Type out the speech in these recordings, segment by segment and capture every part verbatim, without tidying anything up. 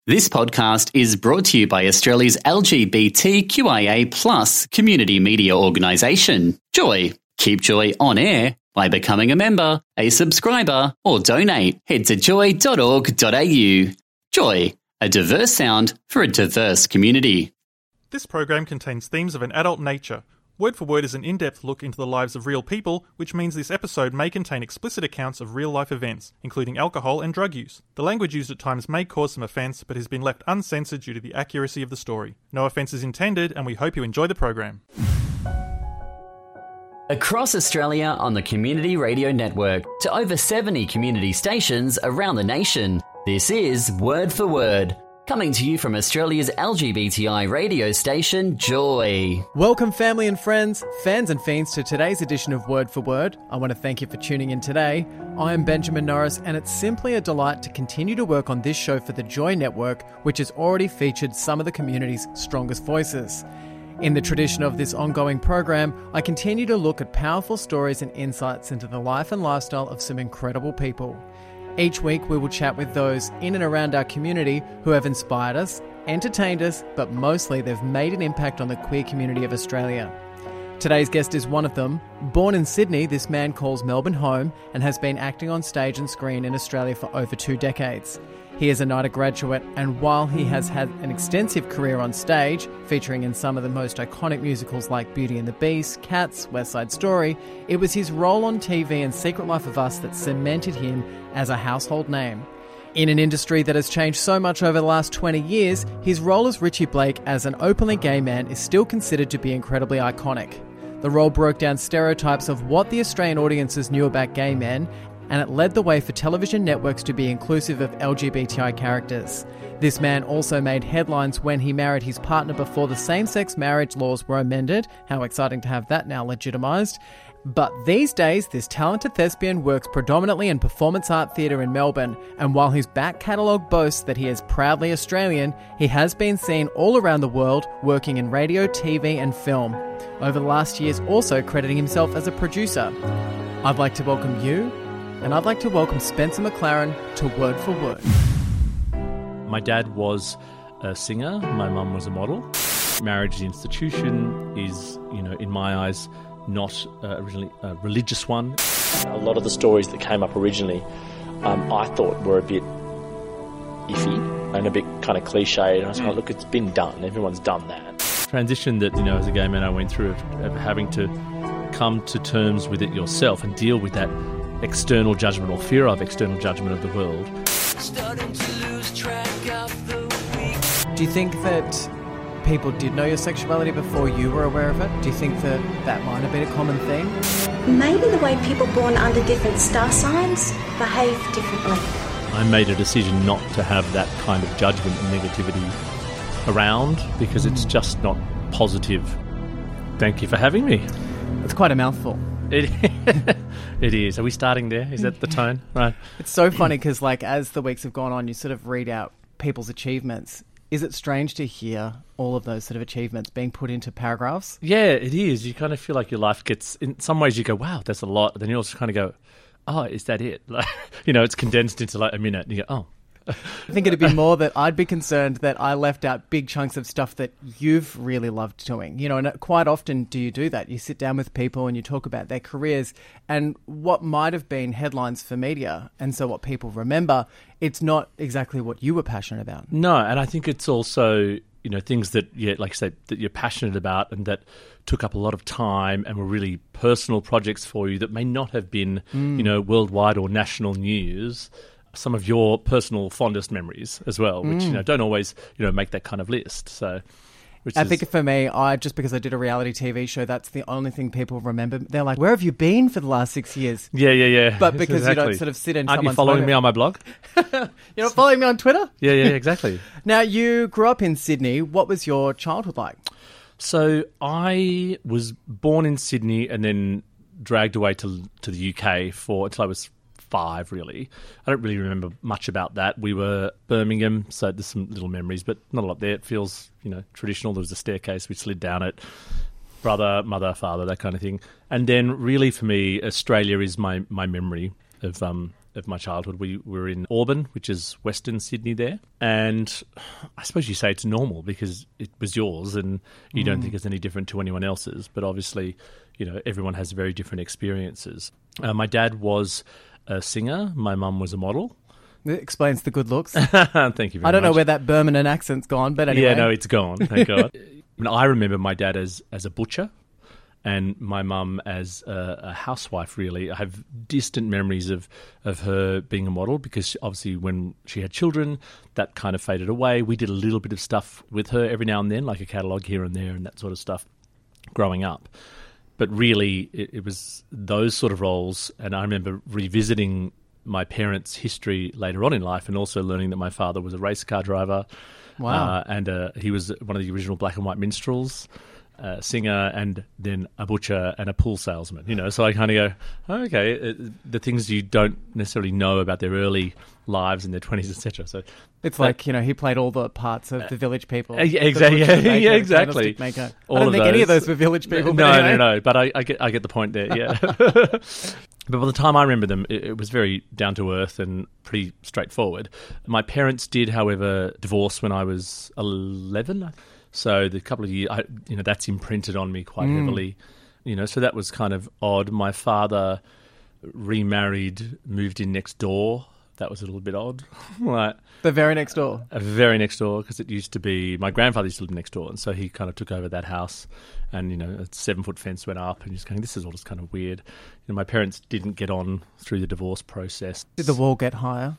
This podcast is brought to you by Australia's L G B T Q I A plus community media organisation, Joy. Keep Joy on air by becoming a member, a subscriber, or donate. Head to joy dot org dot a u. Joy, a diverse sound for a diverse community. This program contains themes of an adult nature. Word for Word is an in-depth look into the lives of real people, which means this episode may contain explicit accounts of real-life events, including alcohol and drug use. The language used at times may cause some offence, but has been left uncensored due to the accuracy of the story. No offence is intended, and we hope you enjoy the program. Across Australia on the Community Radio Network to over seventy community stations around the nation, this is Word for Word. Coming to you from Australia's L G B T I radio station, Joy. Welcome, family and friends, fans and fiends, to today's edition of Word for Word. I want to thank you for tuning in today. I am Benjamin Norris, and it's simply a delight to continue to work on this show for the Joy Network, which has already featured some of the community's strongest voices. In the tradition of this ongoing program, I continue to look at powerful stories and insights into the life and lifestyle of some incredible people. Each week we will chat with those in and around our community who have inspired us, entertained us, but mostly they've made an impact on the queer community of Australia. Today's guest is one of them. Born in Sydney, this man calls Melbourne home and has been acting on stage and screen in Australia for over two decades. He is a NIDA graduate, and while he has had an extensive career on stage, featuring in some of the most iconic musicals like Beauty and the Beast, Cats, West Side Story, it was his role on T V and Secret Life of Us that cemented him as a household name. In an industry that has changed so much over the last twenty years, his role as Richie Blake as an openly gay man is still considered to be incredibly iconic. The role broke down stereotypes of what the Australian audiences knew about gay men, and it led the way for television networks to be inclusive of L G B T I characters. This man also made headlines when he married his partner before the same-sex marriage laws were amended. How exciting to have that now legitimised. But these days, this talented thespian works predominantly in performance art theatre in Melbourne, and while his back catalogue boasts that he is proudly Australian, he has been seen all around the world working in radio, T V and film. Over the last years also crediting himself as a producer. I'd like to welcome you, and I'd like to welcome Spencer McLaren to Word for Word. My dad was a singer, my mum was a model. Marriage as an institution is, you know, in my eyes, not uh, originally a religious one. A lot of the stories that came up originally, um, I thought were a bit iffy and a bit kind of cliched. And I was like, oh, look, it's been done. Everyone's done that. Transition that, you know, as a gay man I went through of, of having to come to terms with it yourself and deal with that external judgment or fear of external judgment of the world. Starting to lose track of the week. Do you think that people did know your sexuality before you were aware of it? Do you think that that might have been a common theme? Maybe the way people born under different star signs behave differently. I made a decision not to have that kind of judgment and negativity around because it's just not positive. Thank you for having me. It's quite a mouthful. It, it is. Are we starting there? Is that the tone? Right. It's so funny because, like, as the weeks have gone on, you sort of read out people's achievements. Is it strange to hear all of those sort of achievements being put into paragraphs? Yeah, it is. You kind of feel like your life gets, in some ways you go, wow, that's a lot. Then you also kind of go, oh, is that it? Like, you know, it's condensed into like a minute. And you go, oh. I think it'd be more that I'd be concerned that I left out big chunks of stuff that you've really loved doing. You know, and quite often do you do that? You sit down with people and you talk about their careers and what might have been headlines for media. And so what people remember, it's not exactly what you were passionate about. No, and I think it's also, you know, things that, yeah, like I said, that you're passionate about and that took up a lot of time and were really personal projects for you that may not have been, mm. you know, worldwide or national news. Some of your personal fondest memories as well, which, mm. you know, don't always, you know, make that kind of list. So, which I is... think for me, I just because I did a reality T V show, that's the only thing people remember. They're like, where have you been for the last six years? Yeah, yeah, yeah. But because exactly. you don't sort of sit in Aren't someone's you following moment. me on my blog? You're not following me on Twitter? Yeah, yeah, exactly. Now, you grew up in Sydney. What was your childhood like? So I was born in Sydney and then dragged away to to the U K for until I was five, really. I don't really remember much about that. We were Birmingham, so there's some little memories, but not a lot there. It feels, you know, traditional. There was a staircase we slid down it. Brother, mother, father, that kind of thing. And then really for me, Australia is my, my memory of um, of my childhood. We were in Auburn, which is Western Sydney there. And I suppose you say it's normal because it was yours and you mm. don't think it's any different to anyone else's. But obviously, you know, everyone has very different experiences. Uh, my dad was a singer. My mum was a model. It explains the good looks. Thank you very much. I don't know where that Birmingham accent's gone, but anyway. Yeah, no, it's gone, thank God. I, mean, I remember my dad as, as a butcher and my mum as a, a housewife, really. I have distant memories of, of her being a model because obviously when she had children, that kind of faded away. We did a little bit of stuff with her every now and then, like a catalogue here and there and that sort of stuff growing up. But really, it, it was those sort of roles, and I remember revisiting my parents' history later on in life and also learning that my father was a race car driver. Wow. Uh, and uh, he was one of the original black and white minstrels, uh, singer, and then a butcher and a pool salesman, you know. So I kind of go, oh, okay, it, the things you don't necessarily know about their early lives in their twenties, et cetera. So it's but, like, you know, he played all the parts of the village people. Uh, yeah, exactly. Yeah, maker, yeah, exactly. All I don't think those. any of those were village people. No, anyway. no, no. But I, I get, I get the point there. Yeah. But by the time I remember them, it, it was very down to earth and pretty straightforward. My parents did, however, divorce when I was eleven. So the couple of years, I, you know, that's imprinted on me quite mm. heavily. You know, so that was kind of odd. My father remarried, moved in next door. That was a little bit odd. Like, the very next door? Uh, very next door, because it used to be... My grandfather used to live next door, and so he kind of took over that house, and, you know, a seven-foot fence went up, and he's going, this is all just kind of weird. You know, my parents didn't get on through the divorce process. Did the wall get higher?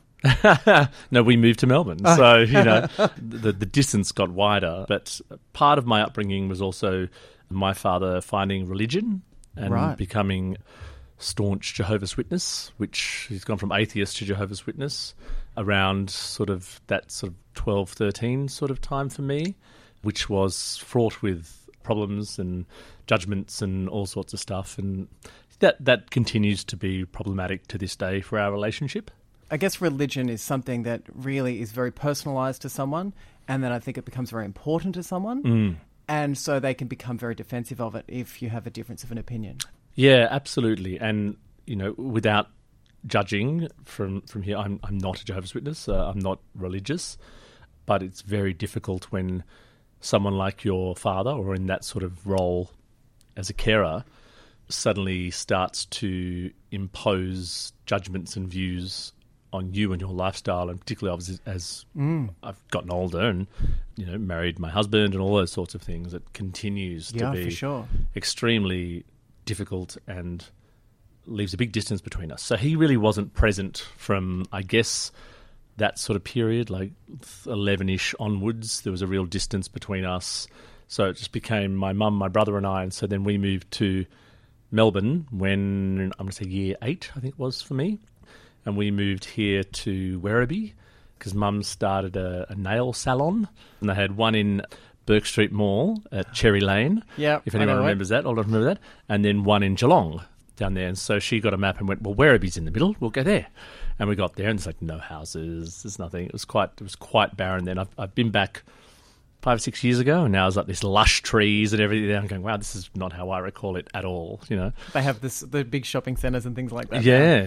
No, we moved to Melbourne, so, you know, the, the distance got wider. But part of my upbringing was also my father finding religion and right. becoming... staunch Jehovah's Witness, which he's gone from atheist to Jehovah's Witness around sort of that sort of twelve, thirteen sort of time for me, which was fraught with problems and judgments and all sorts of stuff. And that, that continues to be problematic to this day for our relationship. I guess religion is something that really is very personalised to someone, and then I think it becomes very important to someone. Mm. And so they can become very defensive of it if you have a difference of an opinion. Yeah, absolutely. And, you know, without judging from, from here, I'm I'm not a Jehovah's Witness. Uh, I'm not religious. But it's very difficult when someone like your father, or in that sort of role as a carer, suddenly starts to impose judgments and views on you and your lifestyle, and particularly as, as mm. I've gotten older and, you know, married my husband and all those sorts of things, it continues yeah, to be for sure. extremely difficult and leaves a big distance between us. So he really wasn't present from, I guess, that sort of period, like eleven-ish onwards. There was a real distance between us. So it just became my mum, my brother and I, and so then we moved to Melbourne when, I'm going to say year eight, I think it was for me. And we moved here to Werribee because Mum started a, a nail salon, and they had one in Burke Street Mall at Cherry Lane, yeah, if anyone remembers that. I'll remember that. And then one in Geelong down there. And so she got a map and went, well, Werribee's in the middle, we'll go there. And we got there, and there's like no houses, there's nothing. It was quite it was quite barren then. I've, I've been back five or six years ago, and now it's like this lush trees and everything there. I'm going, wow, this is not how I recall it at all, you know. They have this the big shopping centres and things like that. Yeah.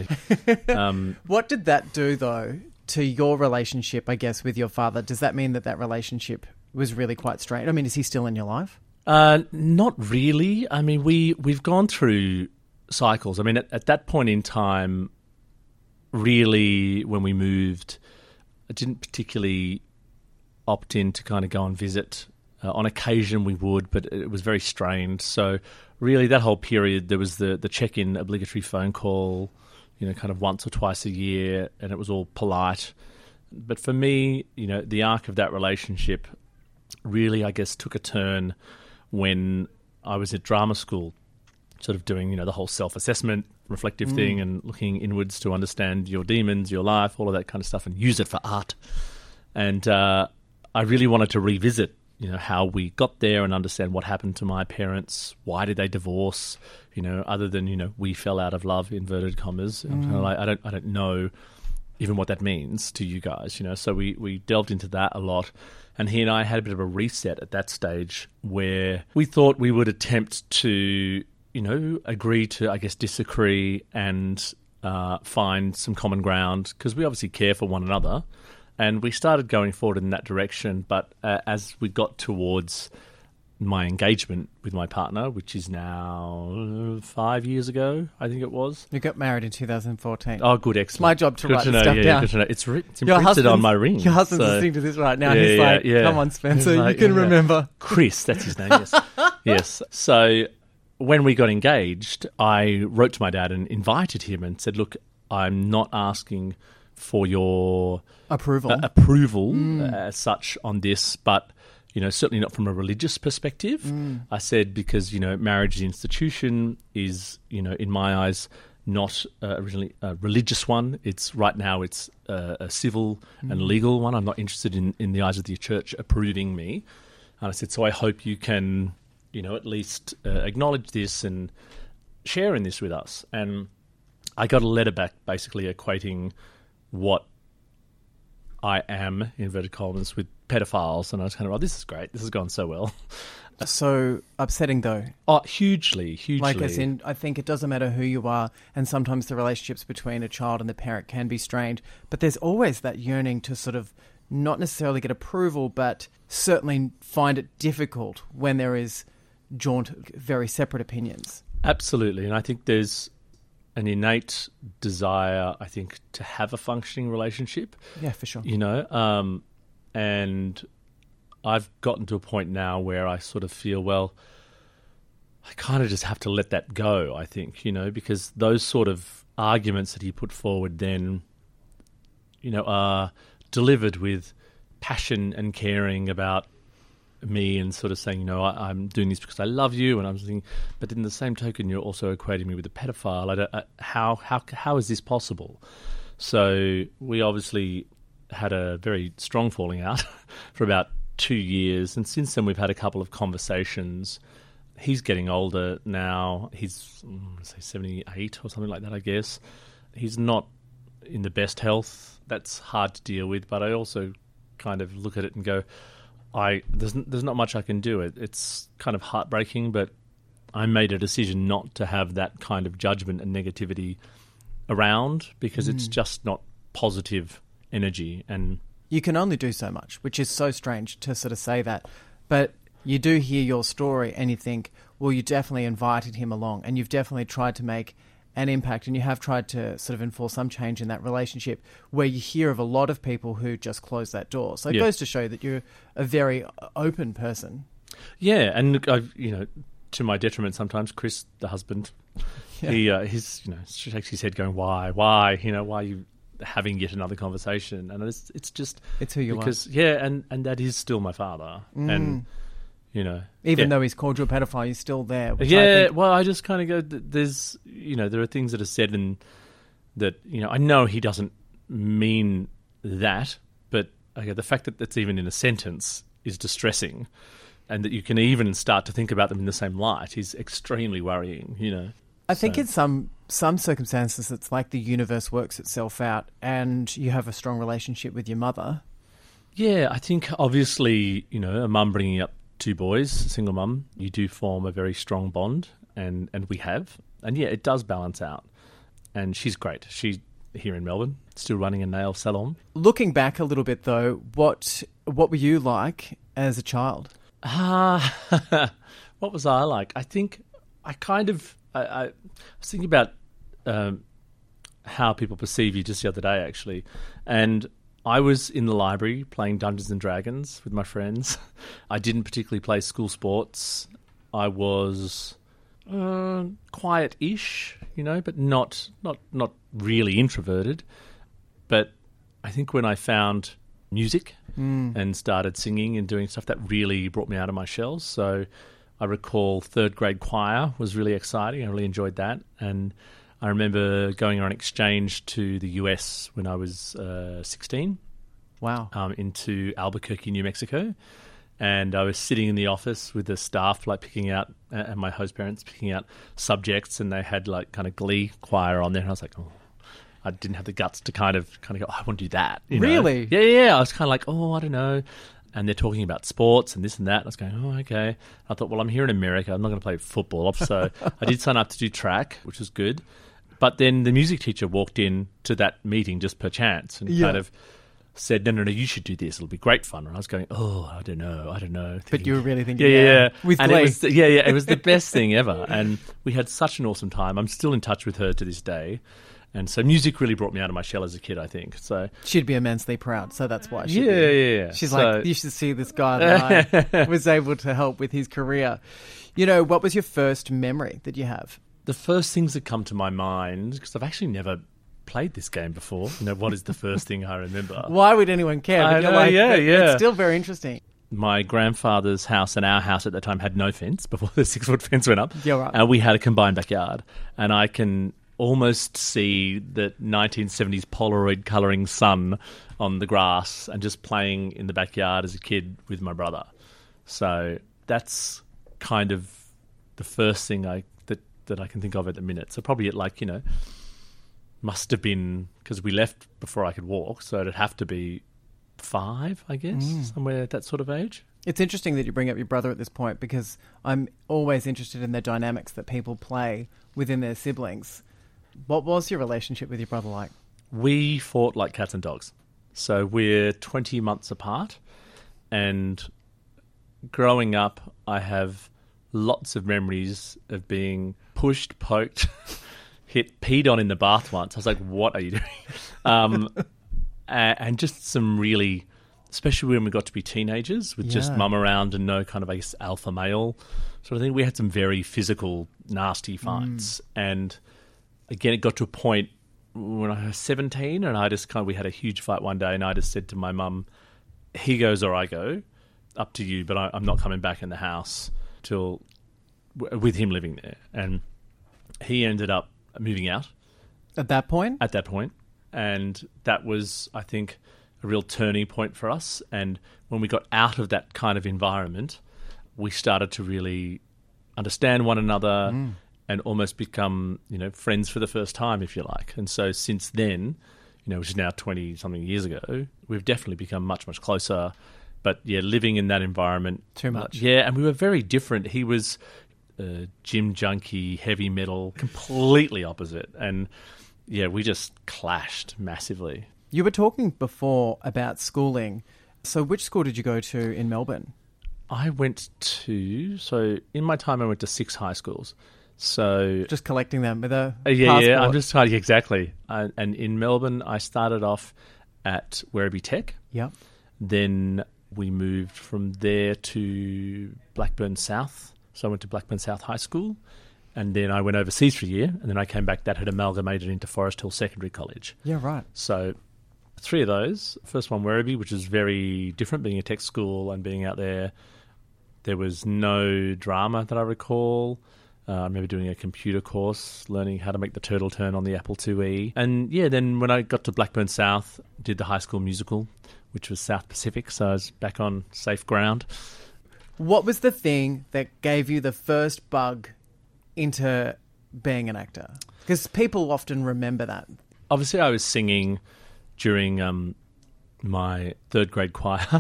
um, what did that do, though, to your relationship, I guess, with your father? Does that mean that that relationship was really quite strained? I mean, is he still in your life? Uh, not really. I mean, we, we've gone through cycles. I mean, at, at that point in time, really, when we moved, I didn't particularly opt in to kind of go and visit. Uh, on occasion we would, but it was very strained. So really that whole period, there was the, the check-in obligatory phone call, you know, kind of once or twice a year, and it was all polite. But for me, you know, the arc of that relationship really, I guess, took a turn when I was at drama school, sort of doing, you know, the whole self-assessment, reflective mm. thing, and looking inwards to understand your demons, your life, all of that kind of stuff, and use it for art. And uh, I really wanted to revisit, you know, how we got there and understand what happened to my parents. Why did they divorce? You know, other than, you know, we fell out of love, inverted commas. Mm. And I, I don't, I don't know even what that means to you guys. You know, so we we delved into that a lot. And he and I had a bit of a reset at that stage where we thought we would attempt to, you know, agree to, I guess, disagree and uh, find some common ground, because we obviously care for one another. And we started going forward in that direction. But uh, as we got towards my engagement with my partner, which is now five years ago, I think it was. You got married in two thousand fourteen. Oh, good, excellent. My job to good write to this know, stuff yeah, down. Good to know. It's, ri- it's Your imprinted on husband's- my ring. Your husband's so- listening to this right now. Yeah, He's yeah, like, yeah. come on, Spencer, He's like, you can yeah. remember. Chris, that's his name, yes. Yes. So when we got engaged, I wrote to my dad and invited him and said, look, I'm not asking for your Approval. uh, approval mm. uh, as such on this, but you know, certainly not from a religious perspective. Mm. I said because, you know, marriage as an institution is, you know, in my eyes, not uh, originally a religious one. It's right now it's uh, a civil mm. and legal one. I'm not interested in, in the eyes of the church approving me. And I said, so I hope you can, you know, at least uh, acknowledge this and share in this with us. And I got a letter back basically equating what I am, in inverted commas, with pedophiles. And I was kind of, oh, this is great. This has gone so well. So upsetting, though. Oh, hugely, hugely. Like, as in, I think it doesn't matter who you are, and sometimes the relationships between a child and the parent can be strained, but there's always that yearning to sort of not necessarily get approval, but certainly find it difficult when there is jaunt, very separate opinions. Absolutely. And I think there's an innate desire, I think, to have a functioning relationship. Yeah, for sure. You know, um, and I've gotten to a point now where I sort of feel, well, I kind of just have to let that go, I think, you know, because those sort of arguments that he put forward then, you know, are delivered with passion and caring about me and sort of saying, you know, I, I'm doing this because I love you, and I'm thinking, but in the same token, you're also equating me with a pedophile. I don't, I, how how how is this possible? So we obviously had a very strong falling out for about two years, and since then we've had a couple of conversations. He's getting older now. He's mm, say seventy-eight or something like that, I guess. He's not in the best health. That's hard to deal with, but I also kind of look at it and go, I there's there's not much I can do. It it's kind of heartbreaking, but I made a decision not to have that kind of judgment and negativity around because mm. it's just not positive energy. And you can only do so much, which is so strange to sort of say that. But you do hear your story and you think, well, you definitely invited him along and you've definitely tried to make an impact, and you have tried to sort of enforce some change in that relationship, where you hear of a lot of people who just close that door. So it yeah. goes to show that you're a very open person. Yeah, and look, I've, you know, to my detriment sometimes, Chris, the husband, yeah. he uh, he's you know shakes his head, going, "Why, why, you know, why are you having yet another conversation?" And it's it's just it's who you because, are. Yeah, and and that is still my father, mm. and. You know, even yeah. though he's called you a pedophile, you're still there. Which yeah, I think... well, I just kind of go. There's, you know, there are things that are said, and that, you know, I know he doesn't mean that, but okay, the fact that it's even in a sentence is distressing, and that you can even start to think about them in the same light is extremely worrying. You know, I think so. in some some circumstances, it's like the universe works itself out, and you have a strong relationship with your mother. Yeah, I think obviously, you know, a mum bringing up two boys, a single mum, you do form a very strong bond, and, and we have. And yeah, it does balance out. And she's great. She's here in Melbourne, still running a nail salon. Looking back a little bit though, what what were you like as a child? Ah, uh, what was I like? I think I kind of, I, I was thinking about um, how people perceive you just the other day, actually. And I was in the library playing Dungeons and Dragons with my friends. I didn't particularly play school sports. I was uh, quiet-ish, you know, but not not not really introverted. But I think when I found music mm. and started singing and doing stuff, that really brought me out of my shell. So I recall third grade choir was really exciting. I really enjoyed that. And I remember going on exchange to the U S when I was uh, sixteen. Wow. Um, into Albuquerque, New Mexico. And I was sitting in the office with the staff, like picking out, uh, and my host parents picking out subjects, and they had like kind of Glee choir on there. And I was like, oh, I didn't have the guts to kind of kind of go, oh, I want to do that. You know? Really? Yeah, yeah. I was kind of like, oh, I don't know. And they're talking about sports and this and that. And I was going, oh, okay. I thought, well, I'm here in America. I'm not going to play football. So I did sign up to do track, which was good. But then the music teacher walked in to that meeting just per chance and Yeah. kind of said, no, no, no, you should do this. It'll be great fun. And I was going, oh, I don't know, I don't know. But you were really thinking, yeah, yeah, yeah. with and glee. it was, yeah, yeah, it was the best thing ever. And we had such an awesome time. I'm still in touch with her to this day. And so music really brought me out of my shell as a kid, I think. So She'd be immensely proud, so that's why. She'd Yeah, be. yeah, yeah. She's So- like, you should see this guy that I was able to help with his career. You know, what was your first memory that you have? the first things that come to my mind, because I've actually never played this game before, you know, what is the first thing I remember? Why would anyone care? I But you're know, like, yeah, "But yeah." It's still very interesting. My grandfather's house and our house at the time had no fence before the six-foot fence went up. Yeah, right. And we had a combined backyard. And I can almost see the nineteen seventies Polaroid colouring sun on the grass and just playing in the backyard as a kid with my brother. So that's kind of the first thing I that, that I can think of at the minute. So probably at like, you know, must have been, because we left before I could walk, so it'd have to be five, I guess, Mm. somewhere at that sort of age. It's interesting that you bring up your brother at this point because I'm always interested in the dynamics that people play within their siblings. What was your relationship with your brother like? We fought like cats and dogs. So we're twenty months apart. And growing up, I have lots of memories of being pushed, poked, hit, peed on in the bath once. I was like, what are you doing? Um, a- and just some really, especially when we got to be teenagers, with just Yeah. mum around and no kind of, I guess, alpha male sort of thing. We had some very physical, nasty fights. And again, it got to a point when I was seventeen, and I just kind of, we had a huge fight one day, and I just said to my mum, he goes or I go, up to you, but I, I'm not coming back in the house till w- with him living there. And he ended up moving out At that point? at that point, and that was, I think, a real turning point for us. And when we got out of that kind of environment, we started to really understand one another and almost become, you know, friends for the first time, if you like. And so since then, you know, which is now twenty-something years ago, we've definitely become much, much closer. But, yeah, living in that environment... Too much. Yeah, and we were very different. He was a gym junkie, heavy metal, completely opposite. And, yeah, we just clashed massively. You were talking before about schooling. So which school did you go to in Melbourne? I went to... So, in my time, I went to six high schools. So... Just collecting them with a Uh, yeah, passport. yeah, I'm just trying to... Exactly. Uh, and in Melbourne, I started off at Werribee Tech. Yep. Then we moved from there to Blackburn South. So I went to Blackburn South High School. And then I went overseas for a year. And then I came back. That had amalgamated into Forest Hill Secondary College. Yeah, right. So three of those. First one, Werribee, which is very different, being a tech school and being out there. There was no drama that I recall. Uh, I remember doing a computer course, learning how to make the turtle turn on the Apple two E. And yeah, then when I got to Blackburn South, did the high school musical, which was South Pacific, so I was back on safe ground. What was the thing that gave you the first bug into being an actor? Because people often remember that. Obviously, I was singing during um, my third grade choir.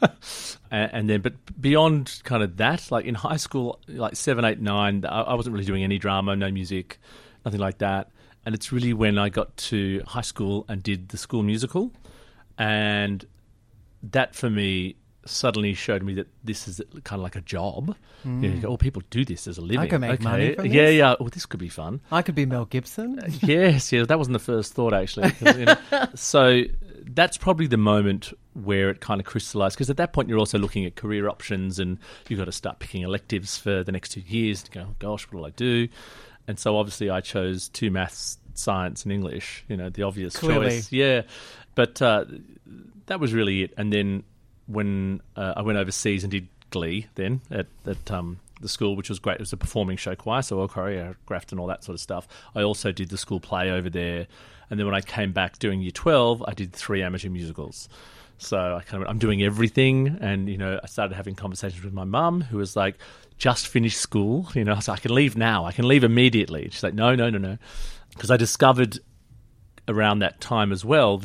and, and then, but beyond kind of that, like in high school, like seven, eight, nine, I, I wasn't really doing any drama, no music, nothing like that. And it's really when I got to high school and did the school musical. And that for me suddenly showed me that this is kind of like a job. You know, you go, oh, people do this as a living. could make money from Yeah, this. yeah. Oh, this could be fun. I could be Mel Gibson. Yes, yeah, that wasn't the first thought actually. 'Cause, you know, so that's probably the moment where it kind of crystallized, because at that point you're also looking at career options and you've got to start picking electives for the next two years to go, oh, gosh, what will I do? And so obviously I chose two maths, science and English, you know, the obvious Clearly. choice. Yeah, but uh, that was really it. And then when uh, I went overseas and did Glee then at, at um, the school, which was great. It was a performing show choir, so all choreographed and all that sort of stuff. I also did the school play over there. And then when I came back doing year twelve, I did three amateur musicals. So I kind of, I'm doing everything. And, you know, I started having conversations with my mum, who was like, just finished school. You know, I was like, I can leave now. I can leave immediately. She's like, no, no, no, no. Because I discovered around that time as well that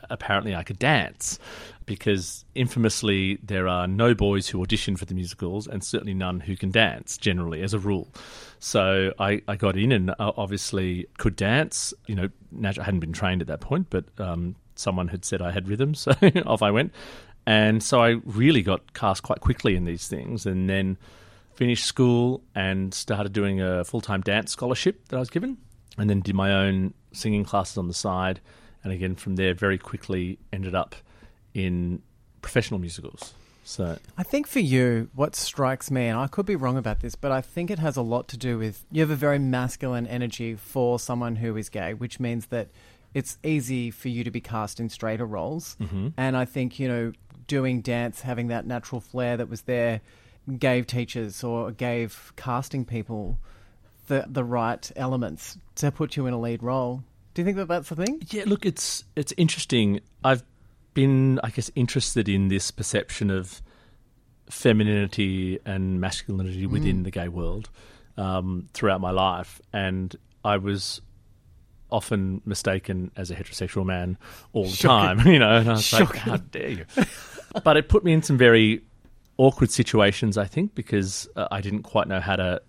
apparently I could dance, because infamously there are no boys who audition for the musicals and certainly none who can dance, generally, as a rule. So I, I got in and obviously could dance. You know, natu- I hadn't been trained at that point, but um, someone had said I had rhythm, so off I went. And so I really got cast quite quickly in these things, and then finished school and started doing a full-time dance scholarship that I was given, and then did my own singing classes on the side. And again, from there, very quickly ended up in professional musicals. So I think for you, what strikes me, and I could be wrong about this, but I think it has a lot to do with you have a very masculine energy for someone who is gay, which means that it's easy for you to be cast in straighter roles. Mm-hmm. And I think, you know, doing dance, having that natural flair that was there, gave teachers or gave casting people the the right elements to put you in a lead role. Do you think that that's the thing? Yeah, look, it's it's interesting. I've been, I guess, interested in this perception of femininity and masculinity within mm. the gay world um, throughout my life, and I was often mistaken as a heterosexual man all the Shocking. time, you know, and I was Shocking. like, how dare you? But it put me in some very awkward situations, I think, because uh, I didn't quite know how to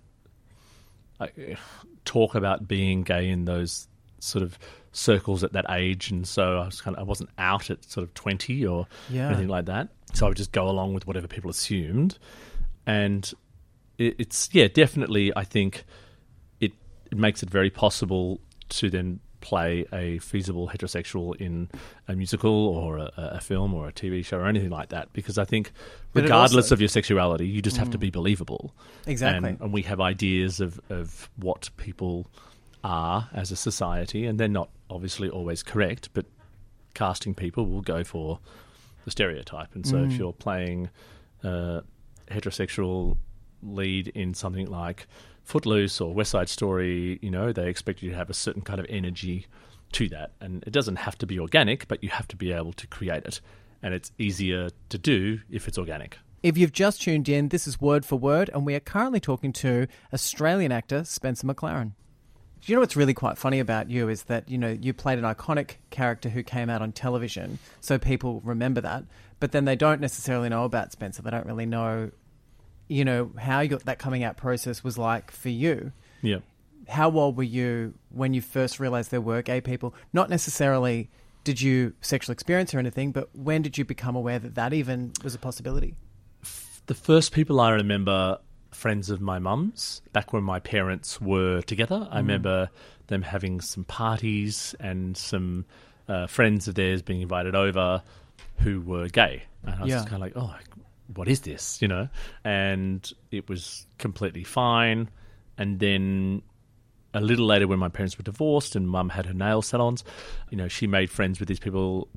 uh, talk about being gay in those sort of circles at that age, and so I was kind of I wasn't out at sort of twenty or Yeah. anything like that. So I would just go along with whatever people assumed, and it, it's yeah, definitely. I think it it makes it very possible to then play a feasible heterosexual in a musical or a, a film or a T V show or anything like that, because I think But it regardless also- of your sexuality, you just have to be believable. Exactly. And, and we have ideas of, of what people are as a society, and they're not obviously always correct, but casting people will go for the stereotype. And so Mm. if you're playing a heterosexual lead in something like Footloose or West Side Story, you know, they expect you to have a certain kind of energy to that. And it doesn't have to be organic, but you have to be able to create it. And it's easier to do if it's organic. If you've just tuned in, this is Word for Word, and we are currently talking to Australian actor Spencer McLaren. Do you know what's really quite funny about you is that, you know, you played an iconic character who came out on television, so people remember that, but then they don't necessarily know about Spencer. They don't really know, you know, how you, that coming out process was like for you. Yeah. How old were you when you first realised there were gay people? Not necessarily did you sexual experience or anything, but when did you become aware that that even was a possibility? The first people I remember, friends of my mum's, back when my parents were together. I remember them having some parties and some uh, friends of theirs being invited over who were gay. And I was Yeah. just kind of like, oh, what is this, you know? And it was completely fine. And then a little later, when my parents were divorced and mum had her nail salons, you know, she made friends with these people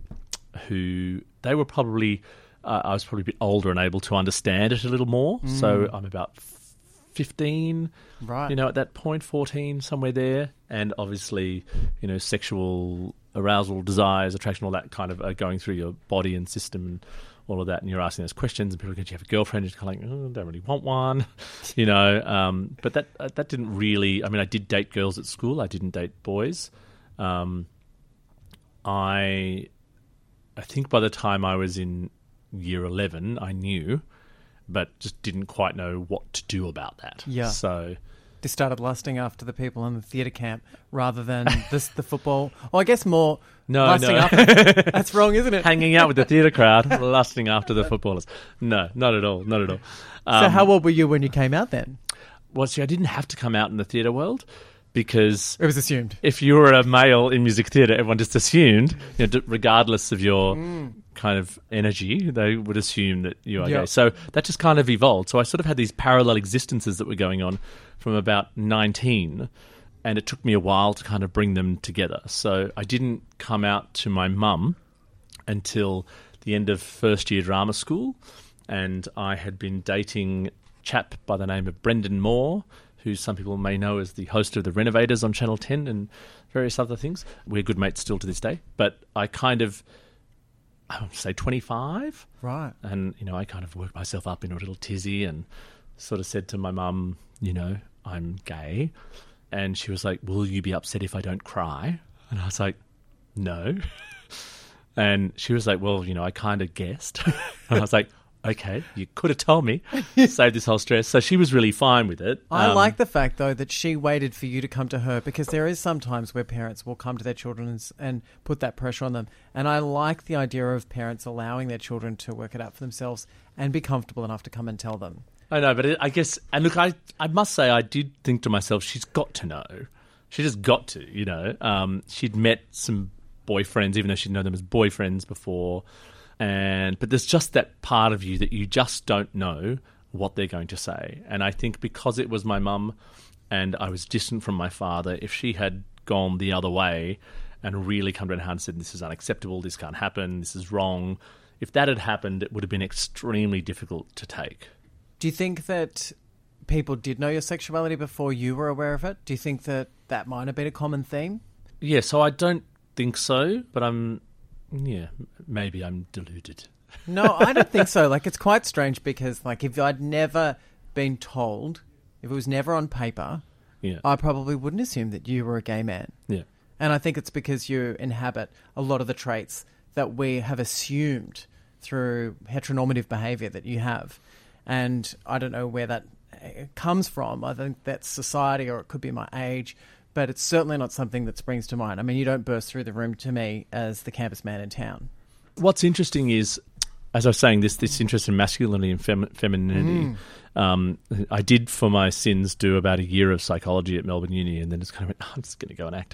who they were probably... Uh, I was probably a bit older and able to understand it a little more. Mm. So I'm about fifteen, right? You know, at that point, fourteen, somewhere there. And obviously, you know, sexual arousal, desires, attraction, all that kind of are going through your body and system and all of that. And you're asking those questions, and people go, "Do you have a girlfriend?" And you're kind of like, oh, "I don't really want one," you know. Um, but that uh, that didn't really. I mean, I did date girls at school. I didn't date boys. Um, I, I think by the time I was in year eleven, I knew, but just didn't quite know what to do about that. Yeah. So they started lusting after the people in the theatre camp rather than this, the football. Well, I guess more no, lusting no. after. That's wrong, isn't it? Hanging out with the theatre crowd, lusting after the footballers. No, not at all, not at all. Um, so how old were you when you came out then? Well, see, I didn't have to come out in the theatre world, because it was assumed. If you were a male in music theatre, everyone just assumed, you know, regardless of your mm. kind of energy, they would assume that you are yep. gay. So that just kind of evolved. So I sort of had these parallel existences that were going on from about nineteen, and it took me a while to kind of bring them together. So I didn't come out to my mum until the end of first year drama school, and I had been dating a chap by the name of Brendan Moore, who some people may know as the host of The Renovators on Channel ten and various other things. We're good mates still to this day. But I kind of, I would say twenty-five. Right. And, you know, I kind of worked myself up into a little tizzy and sort of said to my mum, you know, I'm gay. And she was like, will you be upset if I don't cry? And I was like, no. And she was like, well, you know, I kind of guessed. And I was like, okay, you could have told me, save this whole stress. So she was really fine with it. I Um, like the fact, though, that she waited for you to come to her, because there is sometimes where parents will come to their children and, and put that pressure on them. And I like the idea of parents allowing their children to work it out for themselves and be comfortable enough to come and tell them. I know, but it, I guess, and look, I, I must say, I did think to myself, she's got to know. She just got to, you know. Um, she'd met some boyfriends, even though she'd known them as boyfriends before. And but there's just that part of you that you just don't know what they're going to say. And I think because it was my mum and I was distant from my father, if she had gone the other way and really come to her and said, this is unacceptable, this can't happen, this is wrong, if that had happened, it would have been extremely difficult to take. Do you think that people did know your sexuality before you were aware of it? Do you think that that might have been a common theme? Yeah, so I don't think so, but I'm... Yeah, maybe I'm deluded. No, I don't think so. Like, it's quite strange because, like, if I'd never been told, if it was never on paper, Yeah. I probably wouldn't assume that you were a gay man. Yeah. And I think it's because you inhabit a lot of the traits that we have assumed through heteronormative behaviour that you have. And I don't know where that comes from. I think that's society, or it could be my age. But it's certainly not something that springs to mind. I mean, you don't burst through the room to me as the campus man in town. What's interesting is, as I was saying, this this interest in masculinity and fem- femininity. Mm. Um, I did, for my sins, do about a year of psychology at Melbourne Uni, and then just kind of went, oh, I'm just going to go and act.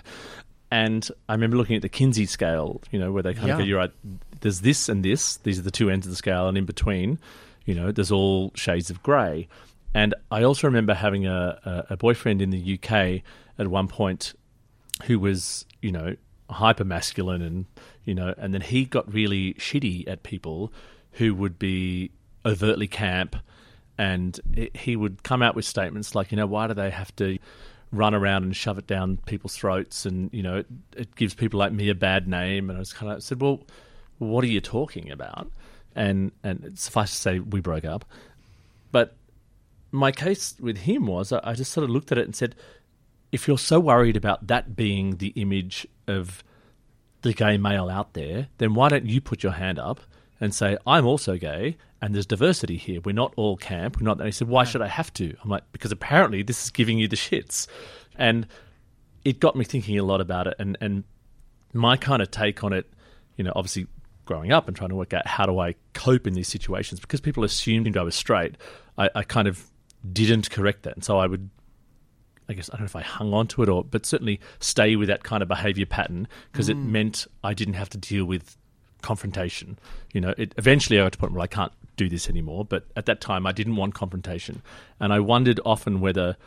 And I remember looking at the Kinsey scale, you know, where they kind Yeah. of go, you're right, there's this and this. These are the two ends of the scale, and in between, you know, there's all shades of grey. And I also remember having a, a, a boyfriend in the U K at one point who was, you know, hyper masculine, and, you know, and then he got really shitty at people who would be overtly camp, and it, he would come out with statements like, you know, why do they have to run around and shove it down people's throats, and, you know, it, it gives people like me a bad name. And I was kind of said, well, what are you talking about? And and suffice to say, we broke up. But my case with him was, I just sort of looked at it and said, if you're so worried about that being the image of the gay male out there, then why don't you put your hand up and say, I'm also gay, and there's diversity here. We're not all camp. We're not. And he said, why should I have to? I'm like, because apparently this is giving you the shits. And it got me thinking a lot about it. And, and my kind of take on it, you know, obviously growing up and trying to work out how do I cope in these situations, because people assumed I was straight, I, I kind of didn't correct that. And so I would, I guess, I don't know if I hung on to it, or, but certainly stay with that kind of behaviour pattern, because mm. it meant I didn't have to deal with confrontation. You know, it eventually I got to the point where I can't do this anymore, but at that time I didn't want confrontation. And I wondered often whether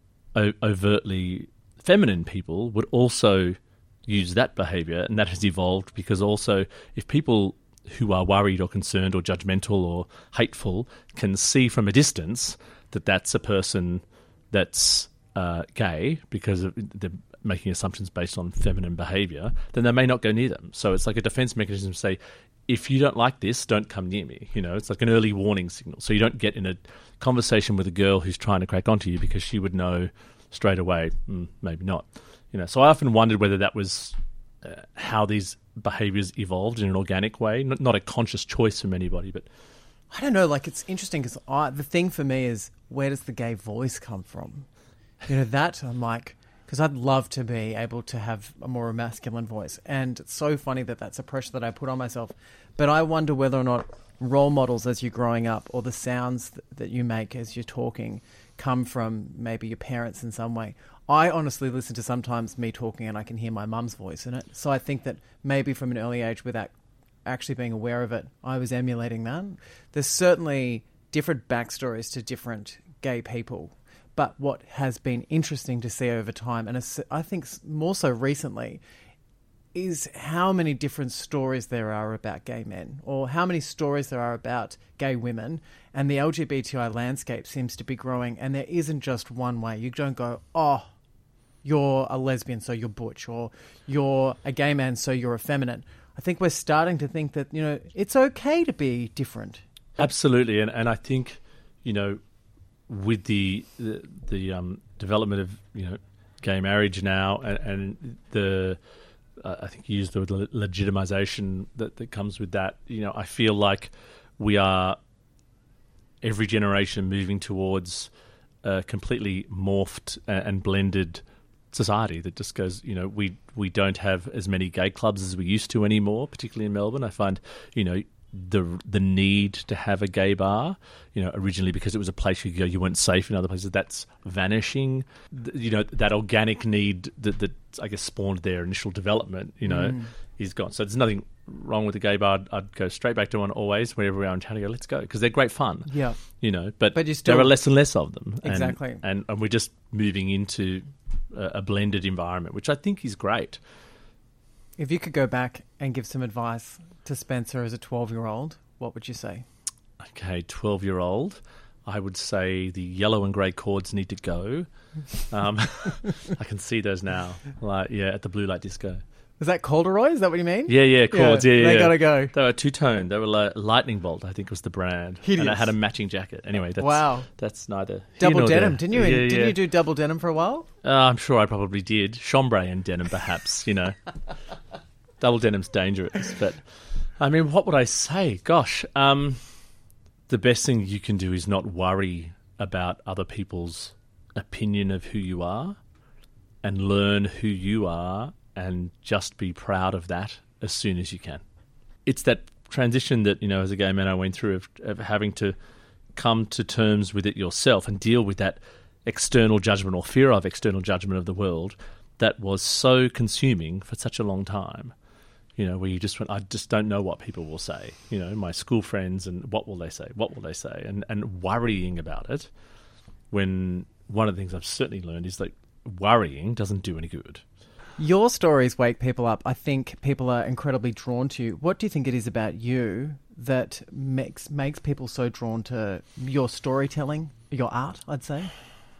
o- overtly feminine people would also use that behaviour, and that has evolved, because also if people who are worried or concerned or judgmental or hateful can see from a distance that that's a person that's uh, gay, because of, they're making assumptions based on feminine behaviour, then they may not go near them. So it's like a defence mechanism to say, if you don't like this, don't come near me. You know, it's like an early warning signal. So you don't get in a conversation with a girl who's trying to crack onto you, because she would know straight away, mm, maybe not. You know, so I often wondered whether that was uh, how these behaviours evolved in an organic way, not, not a conscious choice from anybody, but I don't know, like, it's interesting because the thing for me is, where does the gay voice come from? You know, that I'm like, because I'd love to be able to have a more masculine voice. And it's so funny that that's a pressure that I put on myself. But I wonder whether or not role models as you're growing up, or the sounds th- that you make as you're talking, come from maybe your parents in some way. I honestly listen to sometimes me talking and I can hear my mum's voice in it. So I think that maybe from an early age, without actually being aware of it, I was emulating that. There's certainly different backstories to different gay people. But what has been interesting to see over time, and I think more so recently, is how many different stories there are about gay men, or how many stories there are about gay women, and the L G B T I landscape seems to be growing, and there isn't just one way. You don't go, oh, you're a lesbian, so you're butch, or you're a gay man, so you're effeminate. I think we're starting to think that, you know, it's okay to be different. Absolutely, and and I think, you know, with the the, the um, development of, you know, gay marriage now, and, and the uh, I think you used the word le- legitimization that, that comes with that. You know, I feel like we are every generation moving towards a completely morphed and, and blended society that just goes, you know, we we don't have as many gay clubs as we used to anymore, particularly in Melbourne. I find, you know, the the need to have a gay bar, you know, originally because it was a place you could go, you weren't safe in other places, that's vanishing. The, you know, that organic need that, that I guess spawned their initial development, you know, mm. is gone. So there's nothing wrong with the gay bar. I'd, I'd go straight back to one always, wherever we are in town, to go, let's go, because they're great fun. Yeah. You know, but, but you still... there are less and less of them. Exactly. And, and, and we're just moving into a, a blended environment, which I think is great. If you could go back and give some advice to Spencer as a twelve-year-old, what would you say? Okay, twelve-year-old, I would say the yellow and grey cords need to go. Um, I can see those now, like yeah, at the Blue Light Disco. Is that corduroy? Is that what you mean? Yeah, yeah, cords. Yeah, yeah. They yeah. gotta go. They were two-tone. They were like Lightning Bolt, I think was the brand. Hideous. And it had a matching jacket. Anyway, that's wow. That's neither double here nor denim. there. Didn't you? Yeah, Didn't yeah. you do double denim for a while? Uh, I'm sure I probably did. Chambray and denim, perhaps. You know, double denim's dangerous. But I mean, what would I say? Gosh, um, the best thing you can do is not worry about other people's opinion of who you are, and learn who you are, and just be proud of that as soon as you can. It's that transition that, you know, as a gay man I went through of, of having to come to terms with it yourself and deal with that external judgment or fear of external judgment of the world that was so consuming for such a long time. You know, where you just went, I just don't know what people will say. You know, my school friends, and what will they say? What will they say? And and worrying about it, when one of the things I've certainly learned is that worrying doesn't do any good. Your stories wake people up. I think people are incredibly drawn to you. What do you think it is about you that makes makes people so drawn to your storytelling, your art, I'd say?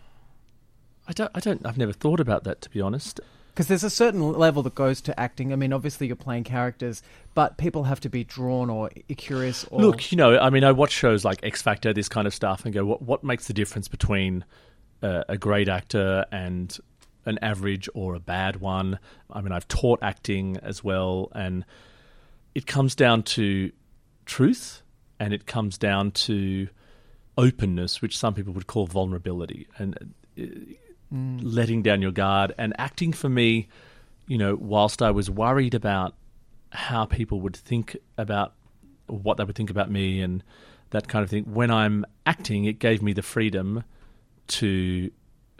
I don't, I don't, I've never thought about that, to be honest. Because there's a certain level that goes to acting. I mean, obviously you're playing characters, but people have to be drawn or curious. Or... Look, you know, I mean, I watch shows like X Factor, this kind of stuff, and go, what, what makes the difference between uh, a great actor and an average or a bad one? I mean, I've taught acting as well, and it comes down to truth, and it comes down to openness, which some people would call vulnerability, and uh, mm. letting down your guard. And acting for me, you know, whilst I was worried about how people would think about what they would think about me and that kind of thing, when I'm acting, it gave me the freedom to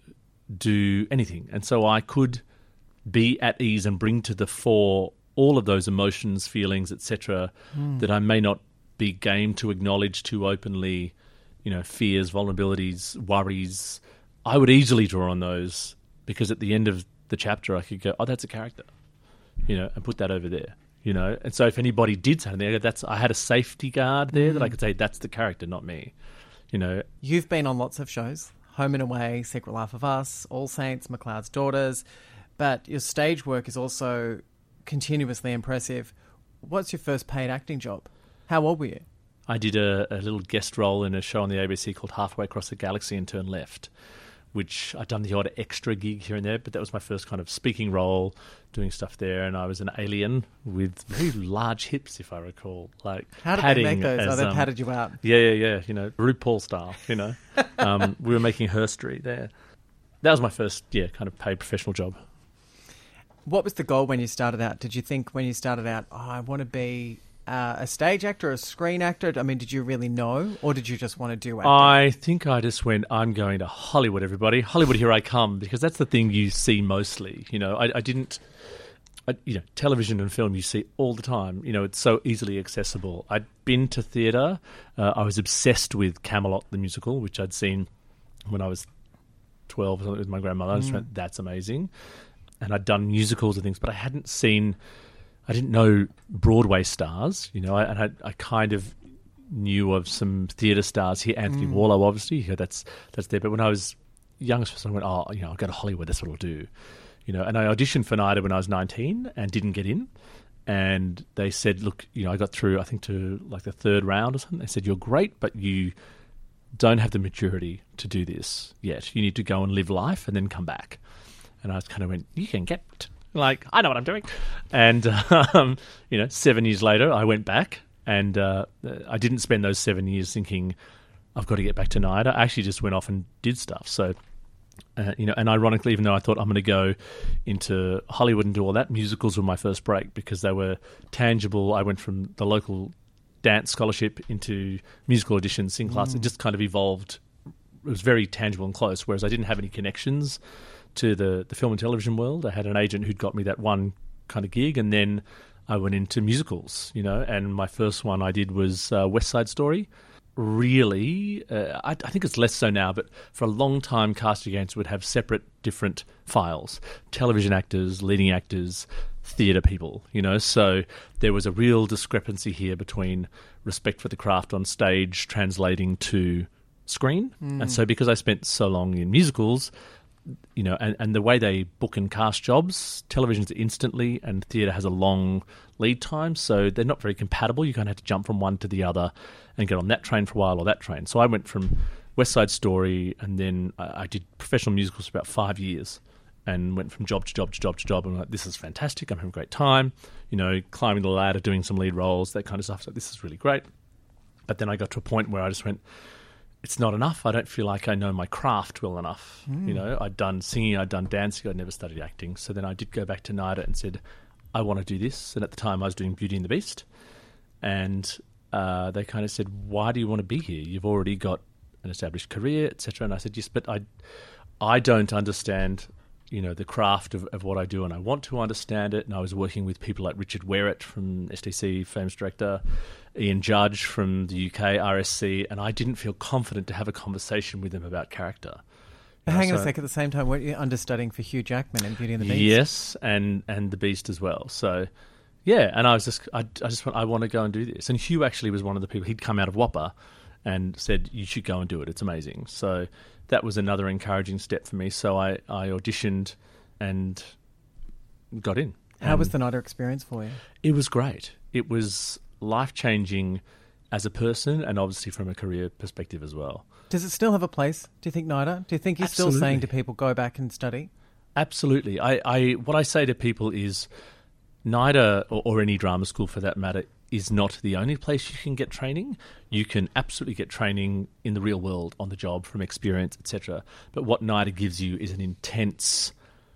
do anything. And so I could be at ease and bring to the fore all of those emotions, feelings, et cetera, mm. that I may not be game to acknowledge too openly, you know, fears, vulnerabilities, worries. I would easily draw on those, because at the end of the chapter I could go, oh, that's a character, you know, and put that over there, you know. And so if anybody did something there, that's, I had a safety guard there mm. that I could say, that's the character, not me, you know. You've been on lots of shows. Home and Away, Secret Life of Us, All Saints, McLeod's Daughters, but your stage work is also continuously impressive. What's your first paid acting job? How old were you? I did a, a little guest role in a show on the A B C called Halfway Across the Galaxy and Turn Left, which I'd done the odd extra gig here and there, but that was my first kind of speaking role, doing stuff there, and I was an alien with very large hips, if I recall. Like, how did they make those? As, oh, they um, padded you out. Yeah, yeah, yeah. You know, RuPaul style. You know, um, we were making herstory there. That was my first, yeah, kind of paid professional job. What was the goal when you started out? Did you think when you started out, oh, I want to be uh, a stage actor, a screen actor? I mean, did you really know, or did you just want to do acting? I think I just went, I'm going to Hollywood, everybody. Hollywood, here I come, because that's the thing you see mostly. You know, I, I didn't... I, you know, television and film you see all the time. You know, it's so easily accessible. I'd been to theatre. Uh, I was obsessed with Camelot, the musical, which I'd seen when I was twelve or something with my grandmother. Mm. I just went, that's amazing. And I'd done musicals and things, but I hadn't seen... I didn't know Broadway stars, you know, I, and I, I kind of knew of some theatre stars here. Anthony mm. Warlow, obviously, you know, that's that's there. But when I was young, I went, oh, you know, I'll go to Hollywood, that's what I'll do. You know, and I auditioned for NIDA when I was nineteen and didn't get in. And they said, look, you know, I got through, I think, to like the third round or something. They said, you're great, but you don't have the maturity to do this yet. You need to go and live life and then come back. And I kind of went, you can get Like, I know what I'm doing. And, um, you know, seven years later, I went back and uh, I didn't spend those seven years thinking, I've got to get back to NIDA. I actually just went off and did stuff. So, uh, you know, and ironically, even though I thought I'm going to go into Hollywood and do all that, musicals were my first break because they were tangible. I went from the local dance scholarship into musical auditions, sing class. Mm. It just kind of evolved. It was very tangible and close, whereas I didn't have any connections to the, the film and television world. I had an agent who'd got me that one kind of gig, and then I went into musicals, you know, and my first one I did was uh, West Side Story. Really, uh, I, I think it's less so now, but for a long time, casting agents would have separate, different files. Television actors, leading actors, theatre people, you know, so there was a real discrepancy here between respect for the craft on stage translating to screen. Mm. And so because I spent so long in musicals, you know, and, and the way they book and cast jobs, television's instantly and theatre has a long lead time, so they're not very compatible. You kind of have to jump from one to the other and get on that train for a while or that train. So I went from West Side Story and then I, I did professional musicals for about five years and went from job to job to job to job. And I'm like, this is fantastic. I'm having a great time, you know, climbing the ladder, doing some lead roles, that kind of stuff. So this is really great. But then I got to a point where I just went, it's not enough. I don't feel like I know my craft well enough. Mm. You know, I'd done singing, I'd done dancing, I'd never studied acting. So then I did go back to NIDA and said, I want to do this. And at the time I was doing Beauty and the Beast. And uh, they kind of said, why do you want to be here? You've already got an established career, et cetera. And I said, yes, but I, I don't understand, you know, the craft of, of what I do, and I want to understand it. And I was working with people like Richard Werrett from S T C, famous director, Ian Judge from the U K, R S C, and I didn't feel confident to have a conversation with them about character. But hang on so, a sec, at the same time, weren't you understudying for Hugh Jackman in Beauty and the Beast? Yes, and, and the Beast as well. So, yeah, and I was just, I, I just want, I want to go and do this. And Hugh actually was one of the people, he'd come out of Whopper and said, you should go and do it, it's amazing. So that was another encouraging step for me. So I, I auditioned and got in. How and was the NIDA experience for you? It was great. It was life-changing as a person and obviously from a career perspective as well. Does it still have a place, do you think, NIDA? Do you think you're Absolutely. still saying to people, go back and study? Absolutely. I, I what I say to people is NIDA, or, or any drama school for that matter, is not the only place you can get training. You can absolutely get training in the real world, on the job, from experience, et cetera. But what NIDA gives you is an intense,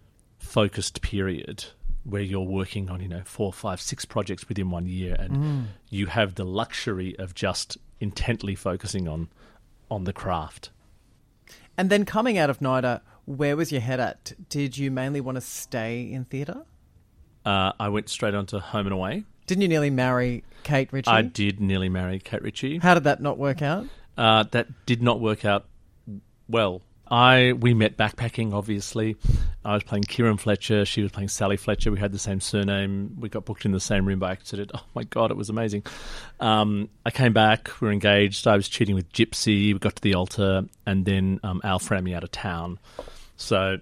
focused period where you're working on, you know, four, five, six projects within one year, and mm. you have the luxury of just intently focusing on on the craft. And then coming out of NIDA, where was your head at? Did you mainly want to stay in theatre? Uh, I went straight on to Home and Away. Didn't you nearly marry Kate Ritchie? I did nearly marry Kate Ritchie. How did that not work out? Uh, that did not work out well. I we met backpacking, obviously. I was playing Kieran Fletcher. She was playing Sally Fletcher. We had the same surname. We got booked in the same room by accident. Oh, my God, it was amazing. Um, I came back. We were engaged. I was cheating with Gypsy. We got to the altar, and then um, Alf ran me out of town. So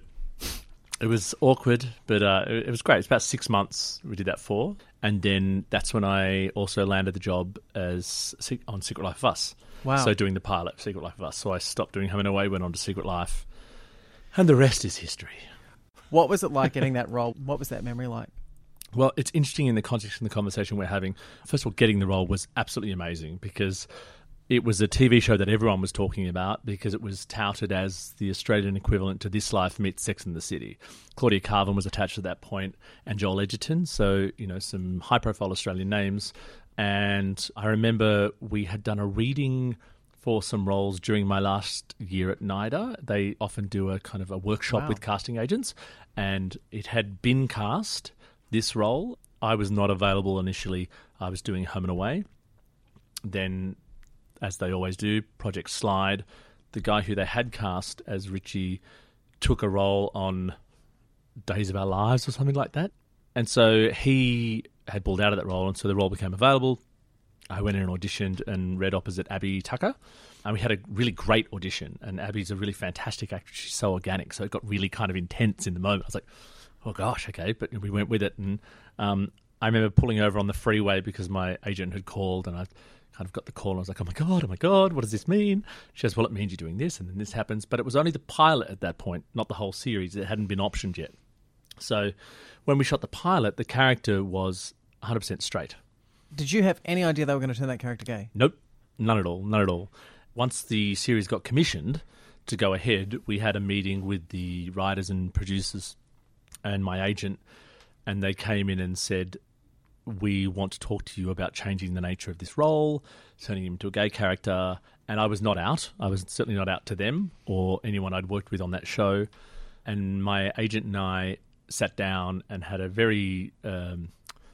it was awkward, but uh, it, it was great. It's about six months we did that for. And then that's when I also landed the job as on Secret Life of Us. Wow. So doing the pilot for Secret Life of Us. So I stopped doing Home and Away, went on to Secret Life. And the rest is history. What was it like getting that role? What was that memory like? Well, it's interesting in the context of the conversation we're having. First of all, getting the role was absolutely amazing because it was a T V show that everyone was talking about because it was touted as the Australian equivalent to This Life meets Sex and the City. Claudia Carvin was attached at that point, and Joel Edgerton. So, you know, some high-profile Australian names. And I remember we had done a reading for some roles during my last year at NIDA. They often do a kind of a workshop wow. with casting agents, and it had been cast, this role. I was not available initially. I was doing Home and Away. Then, as they always do, Project Slide. The guy who they had cast as Richie took a role on Days of Our Lives or something like that. And so he had pulled out of that role, and so the role became available. I went in and auditioned and read opposite Abby Tucker. And we had a really great audition, and Abby's a really fantastic actress. She's so organic, so it got really kind of intense in the moment. I was like, oh gosh, okay, but we went with it. And um, I remember pulling over on the freeway because my agent had called, and I kind of got the call, and I was like, oh my God, oh my God, what does this mean? She goes, well, it means you're doing this, and then this happens. But it was only the pilot at that point, not the whole series. It hadn't been optioned yet. So when we shot the pilot, the character was one hundred percent straight. Did you have any idea they were going to turn that character gay? Nope, none at all, none at all. Once the series got commissioned to go ahead, we had a meeting with the writers and producers and my agent, and they came in and said, we want to talk to you about changing the nature of this role, turning him into a gay character. And I was not out. I was certainly not out to them or anyone I'd worked with on that show. And my agent and I sat down and had a very, um,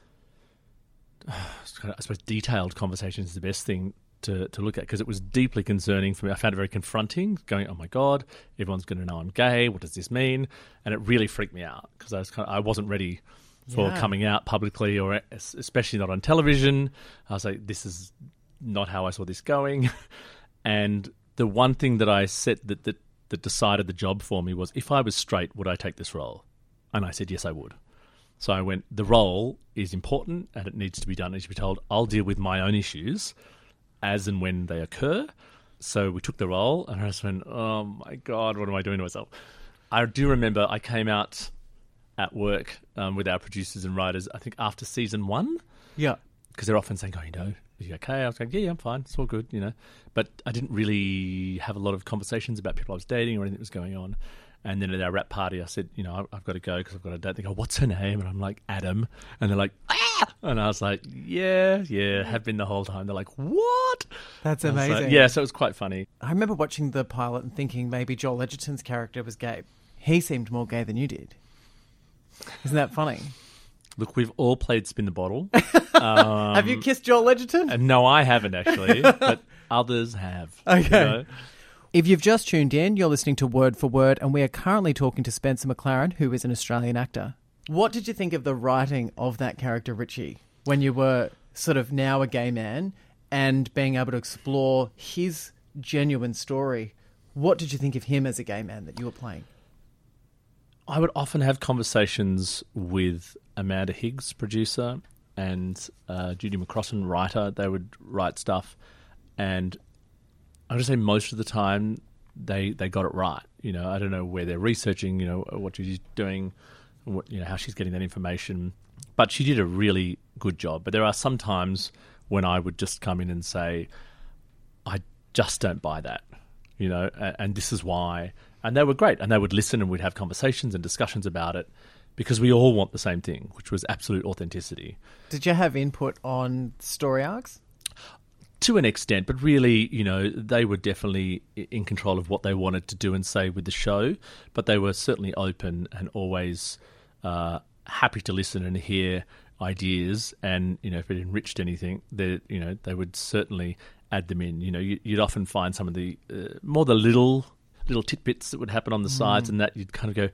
I suppose, detailed conversation is the best thing to, to look at, because it was deeply concerning for me. I found it very confronting, going, oh my God, everyone's going to know I'm gay. What does this mean? And it really freaked me out because I was kind of, I wasn't ready for Yeah. coming out publicly, or especially not on television. I was like, this is not how I saw this going. And the one thing that I said that, that that decided the job for me was, if I was straight, would I take this role? And I said, yes, I would. So I went, the role is important and it needs to be done. It needs to be told, I'll deal with my own issues as and when they occur. So we took the role, and I just went, oh my God, what am I doing to myself? I do remember I came out at work um, with our producers and writers, I think after season one. Yeah. Because they're often saying, oh, you know, are you okay? I was going, yeah, yeah, I'm fine. It's all good, you know. But I didn't really have a lot of conversations about people I was dating or anything that was going on. And then at our wrap party, I said, you know, I've got to go because I've got a date. They go, what's her name? And I'm like, Adam. And they're like, ah! And I was like, yeah, yeah, have been the whole time. They're like, what? That's I was like, amazing. yeah, so it was quite funny. I remember watching the pilot and thinking maybe Joel Edgerton's character was gay. He seemed more gay than you did. Isn't that funny? Look, we've all played Spin the Bottle. Have you kissed Joel Edgerton? And no, I haven't actually, but others have. Okay. You know? If you've just tuned in, you're listening to Word for Word, and we are currently talking to Spencer McLaren, who is an Australian actor. What did you think of the writing of that character, Richie, when you were sort of now a gay man and being able to explore his genuine story? What did you think of him as a gay man that you were playing? I would often have conversations with Amanda Higgs, producer, and uh, Judy McCrossan, writer. They would write stuff, and I would say most of the time they they got it right. You know, I don't know where they're researching, you know, what Judy's doing, what, you know, how she's getting that information, but she did a really good job. But there are some times when I would just come in and say, I just don't buy that, you know, and, and this is why. And they were great, and they would listen, and we'd have conversations and discussions about it, because we all want the same thing, which was absolute authenticity. Did you have input on story arcs? To an extent, but really, you know, they were definitely in control of what they wanted to do and say with the show, but they were certainly open and always uh, happy to listen and hear ideas, and, you know, if it enriched anything, they, you know, they would certainly add them in. You know, you, you'd often find some of the uh, more the little little tidbits that would happen on the sides, and that you'd kind of go,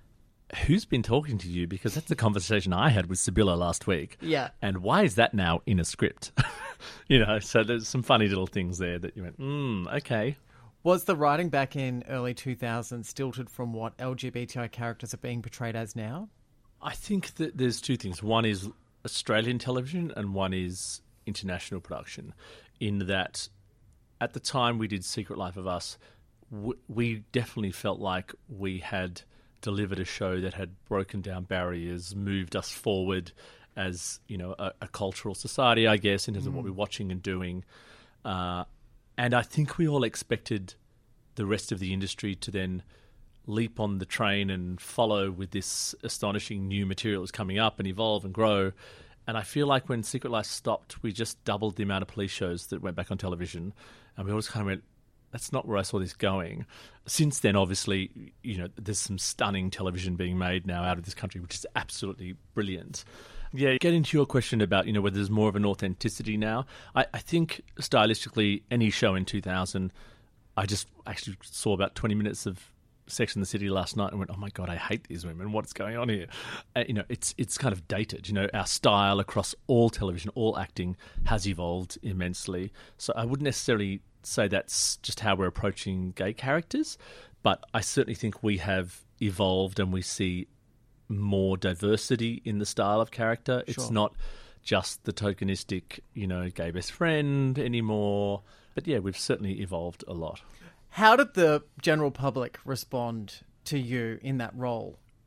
who's been talking to you? Because that's the conversation I had with Sibylla last week. Yeah. And why is that now in a script? You know, so there's some funny little things there that you went, hmm, okay. Was the writing back in early two thousands stilted from what L G B T I characters are being portrayed as now? I think that there's two things. One is Australian television and one is international production, in that at the time we did Secret Life of Us, w- we definitely felt like we had delivered a show that had broken down barriers, moved us forward as, you know, a, a cultural society, I guess, in terms mm. of what we're watching and doing. Uh, and I think we all expected the rest of the industry to then leap on the train and follow with this astonishing new material that's coming up and evolve and grow. And I feel like when Secret Life stopped, we just doubled the amount of police shows that went back on television. And we always kind of went, that's not where I saw this going. Since then, obviously, you know, there's some stunning television being made now out of this country, which is absolutely brilliant. Yeah, get into your question about, you know, whether there's more of an authenticity now. I, I think stylistically, any show in two thousand, I just actually saw about twenty minutes of Sex and the City last night and went, oh my God, I hate these women. What's going on here? Uh, you know, it's it's kind of dated. You know, our style across all television, all acting has evolved immensely. So I wouldn't necessarily say that's just how we're approaching gay characters, but I certainly think we have evolved and we see more diversity in the style of character. Sure. It's not just the tokenistic, you know, gay best friend anymore. But yeah, we've certainly evolved a lot. How did the general public respond to you in that role?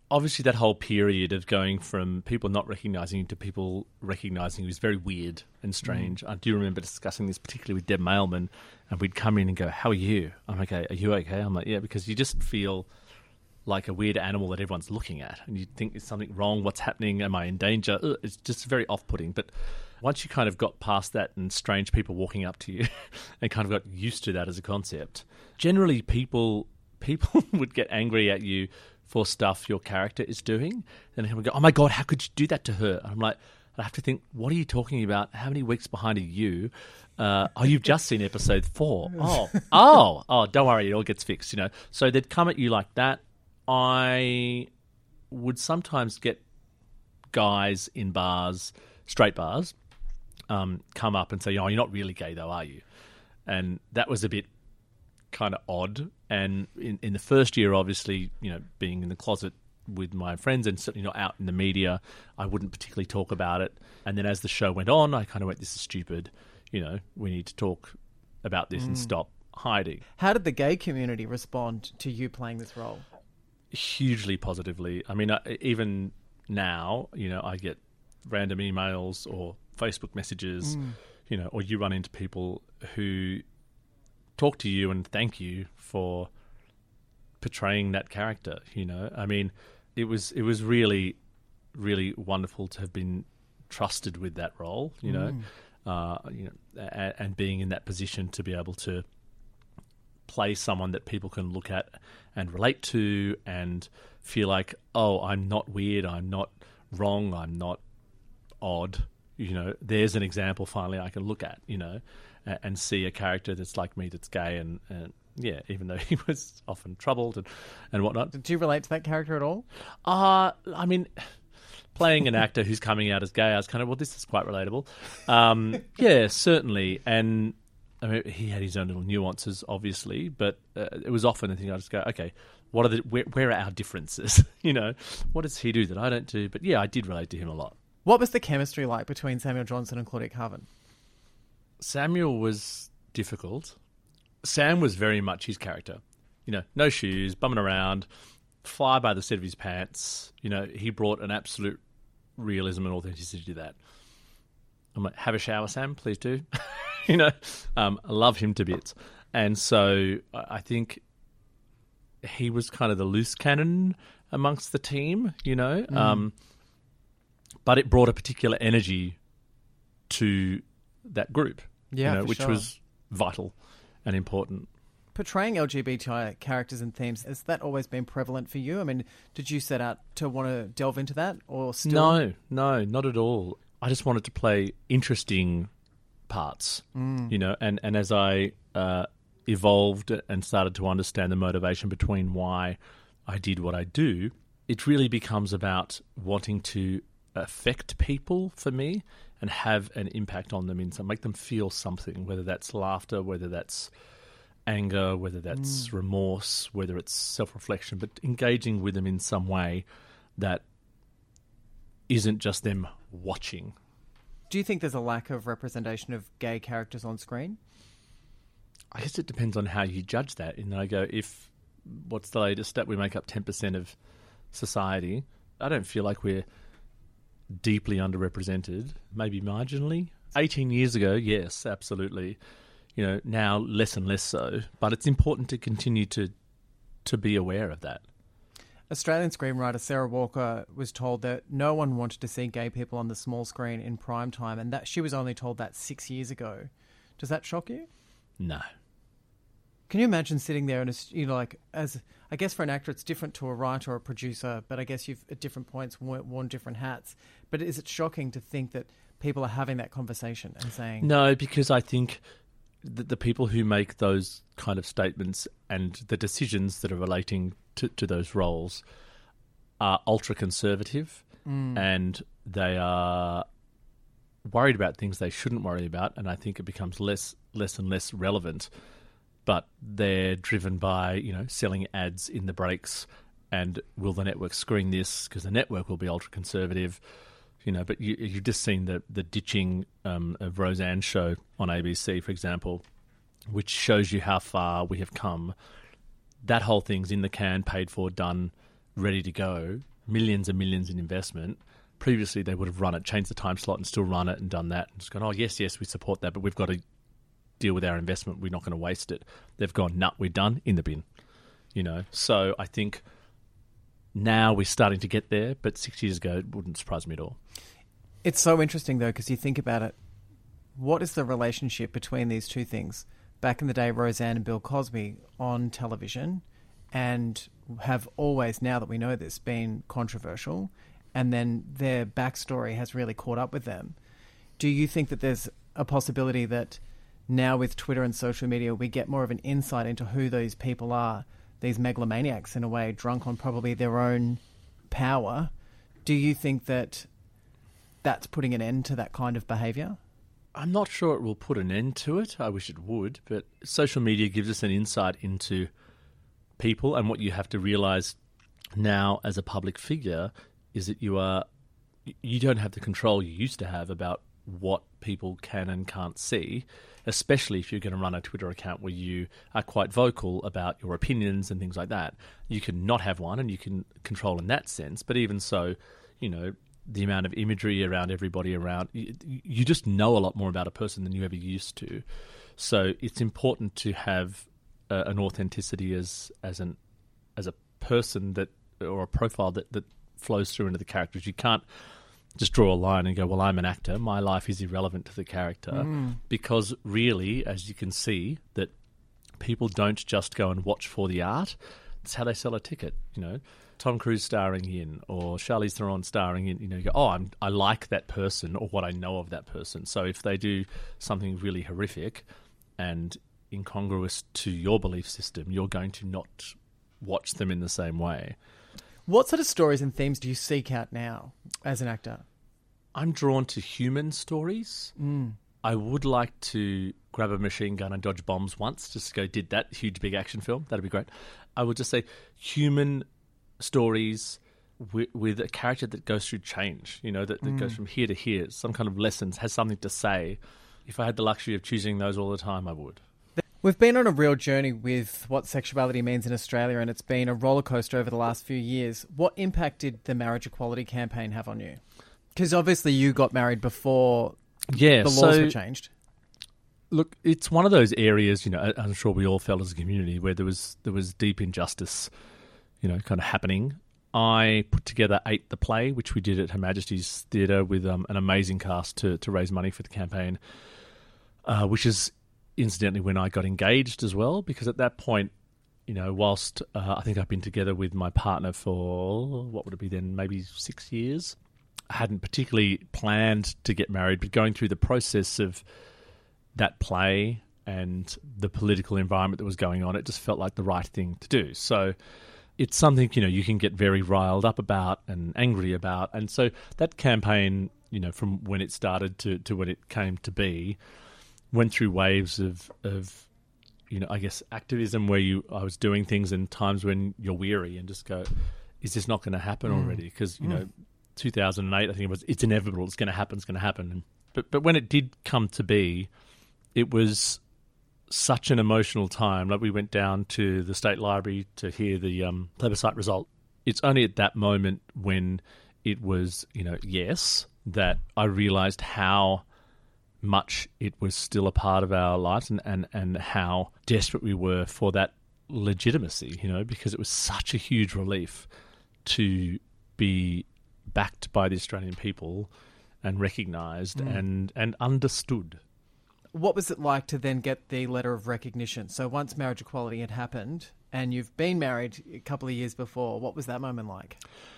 obviously that whole period of going from people not recognising you to people recognising you was very weird and strange. Mm. I do remember discussing this particularly with Deb Mailman, and we'd come in and go, how are you? I'm like, okay, are you okay? I'm like, yeah, because you just feel like a weird animal that everyone's looking at, and you think, is something wrong? What's happening? Am I in danger? Ugh, it's just very off-putting. But once you kind of got past that and strange people walking up to you and kind of got used to that as a concept, generally people people would get angry at you for stuff your character is doing. And they would go, oh my God, how could you do that to her? And I'm like, I have to think, what are you talking about? How many weeks behind are you? Uh, oh, you've just seen episode four. Oh, oh, oh, don't worry, it all gets fixed, you know. So they'd come at you like that. I would sometimes get guys in bars, straight bars, um, come up and say, oh, you're not really gay though, are you? And that was a bit kind of odd. And in, in the first year, obviously, you know, being in the closet with my friends and certainly not out in the media, I wouldn't particularly talk about it. And then as the show went on, I kind of went, this is stupid. You know, we need to talk about this mm. and stop hiding. How did the gay community respond to you playing this role? Hugely positively. I mean, even now, you know, I get random emails or Facebook messages, mm. you know, or you run into people who talk to you and thank you for portraying that character, you know. I mean, it was it was really, really wonderful to have been trusted with that role, you know, mm. uh, you know, and, and being in that position to be able to play someone that people can look at and relate to and feel like, oh, I'm not weird, I'm not wrong, I'm not odd, you know. There's an example finally I can look at, you know, and, and see a character that's like me, that's gay, and, and yeah, even though he was often troubled and, and whatnot. Did you relate to that character at all? Uh, I mean, playing an actor who's coming out as gay, I was kind of, well, this is quite relatable. Um, yeah, certainly. And I mean, he had his own little nuances, obviously, but uh, it was often the thing I just go, okay, what are the where, where are our differences? You know, what does he do that I don't do? But yeah, I did relate to him a lot. What was the chemistry like between Samuel Johnson and Claudia Carvin? Samuel was difficult. Sam was very much his character. You know, no shoes, bumming around, fly by the seat of his pants. You know, he brought an absolute realism and authenticity to that. I'm like, have a shower, Sam, please do. You know, um, I love him to bits. And so I think he was kind of the loose cannon amongst the team, you know. Mm. Um, but it brought a particular energy to that group, yeah, you know, which sure. was vital and important. Portraying L G B T I characters and themes, has that always been prevalent for you? I mean, did you set out to want to delve into that or still? No, no, not at all. I just wanted to play interesting parts, mm. you know, and, and as I uh, evolved and started to understand the motivation between why I did what I do, it really becomes about wanting to affect people for me and have an impact on them in some, make them feel something, whether that's laughter, whether that's anger, whether that's mm. remorse, whether it's self-reflection, but engaging with them in some way that isn't just them watching. Do you think there's a lack of representation of gay characters on screen? I guess it depends on how you judge that. And I go, if, what's the latest stat? We make up ten percent of society. I don't feel like we're deeply underrepresented, maybe marginally. eighteen years ago, yes, absolutely. You know, now less and less so. But it's important to continue to to be aware of that. Australian screenwriter Sarah Walker was told that no one wanted to see gay people on the small screen in prime time, and that she was only told that six years ago. Does that shock you? No. Can you imagine sitting there and, you know, like, as I guess for an actor it's different to a writer or a producer, but I guess you've at different points worn, worn different hats. But is it shocking to think that people are having that conversation and saying... No, because I think the, the people who make those kind of statements and the decisions that are relating to, to those roles are ultra-conservative mm. and they are worried about things they shouldn't worry about, and I think it becomes less, less and less relevant. But they're driven by, you know, selling ads in the breaks and will the network screen this because the network will be ultra-conservative, you know. But you, you've just seen the, the ditching um, of Roseanne's show on A B C, for example, which shows you how far we have come. That whole thing's in the can, paid for, done, ready to go. millions and millions in investment. Previously, they would have run it, changed the time slot and still run it and done that. And just gone, oh, yes, yes, we support that, but we've got to deal with our investment. We're not going to waste it. They've gone, nah, we're done, in the bin. You know, so I think now we're starting to get there, but six years ago, it wouldn't surprise me at all. It's so interesting, though, because you think about it. What is the relationship between these two things? Back in the day, Roseanne and Bill Cosby on television and have always, now that we know this, been controversial, and then their backstory has really caught up with them. Do you think that there's a possibility that now with Twitter and social media, we get more of an insight into who those people are, these megalomaniacs in a way, drunk on probably their own power? Do you think that that's putting an end to that kind of behaviour? I'm not sure it will put an end to it. I wish it would. But social media gives us an insight into people, and what you have to realise now as a public figure is that you are you don't have the control you used to have about what people can and can't see, especially if you're going to run a Twitter account where you are quite vocal about your opinions and things like that. You can not have one and you can control in that sense. But even so, you know, the amount of imagery around everybody around, you, you just know a lot more about a person than you ever used to. So it's important to have uh, an authenticity as as an as a person that, or a profile that, that flows through into the characters. You can't just draw a line and go, well, I'm an actor, my life is irrelevant to the character. Mm. Because really, as you can see, that people don't just go and watch for the art. That's how they sell a ticket, you know. Tom Cruise starring in, or Charlize Theron starring in, you know, you go, oh, I'm, I like that person or what I know of that person. So if they do something really horrific and incongruous to your belief system, you're going to not watch them in the same way. What sort of stories and themes do you seek out now as an actor? I'm drawn to human stories. Mm. I would like to grab a machine gun and dodge bombs once, just to go, did that huge, big action film. That'd be great. I would just say human stories with, with a character that goes through change, you know, that, that mm. goes from here to here, some kind of lessons, has something to say. If I had the luxury of choosing those all the time, I would. We've been on a real journey with what sexuality means in Australia, and it's been a roller coaster over the last few years. What impact did the marriage equality campaign have on you? Because obviously you got married before yeah, the laws so, were changed. Look, it's one of those areas, you know, I'm sure we all felt as a community, where there was there was deep injustice, you know, kind of happening. I put together Eight the Play, which we did at Her Majesty's Theatre with um, an amazing cast to, to raise money for the campaign, uh, which is incidentally when I got engaged as well, because at that point, you know, whilst uh, I think I've been together with my partner for, what would it be then, maybe six years, I hadn't particularly planned to get married, but going through the process of that play and the political environment that was going on, it just felt like the right thing to do. So it's something, you know, you can get very riled up about and angry about. And so that campaign, you know, from when it started to, to when it came to be, went through waves of, of, you know, I guess activism where you I was doing things in times when you're weary and just go, is this not going to happen mm. already? Because, you mm. know, two thousand eight, I think it was, it's inevitable, it's going to happen, it's going to happen. And, but but when it did come to be, it was such an emotional time. Like, we went down to the State Library to hear the um, plebiscite result. It's only at that moment when it was, you know, yes, that I realised how much it was still a part of our lives, and, and, and how desperate we were for that legitimacy, you know, because it was such a huge relief to be backed by the Australian people and recognised mm. and, and understood. What was it like to then get the letter of recognition? So once marriage equality had happened and you've been married a couple of years before, what was that moment like?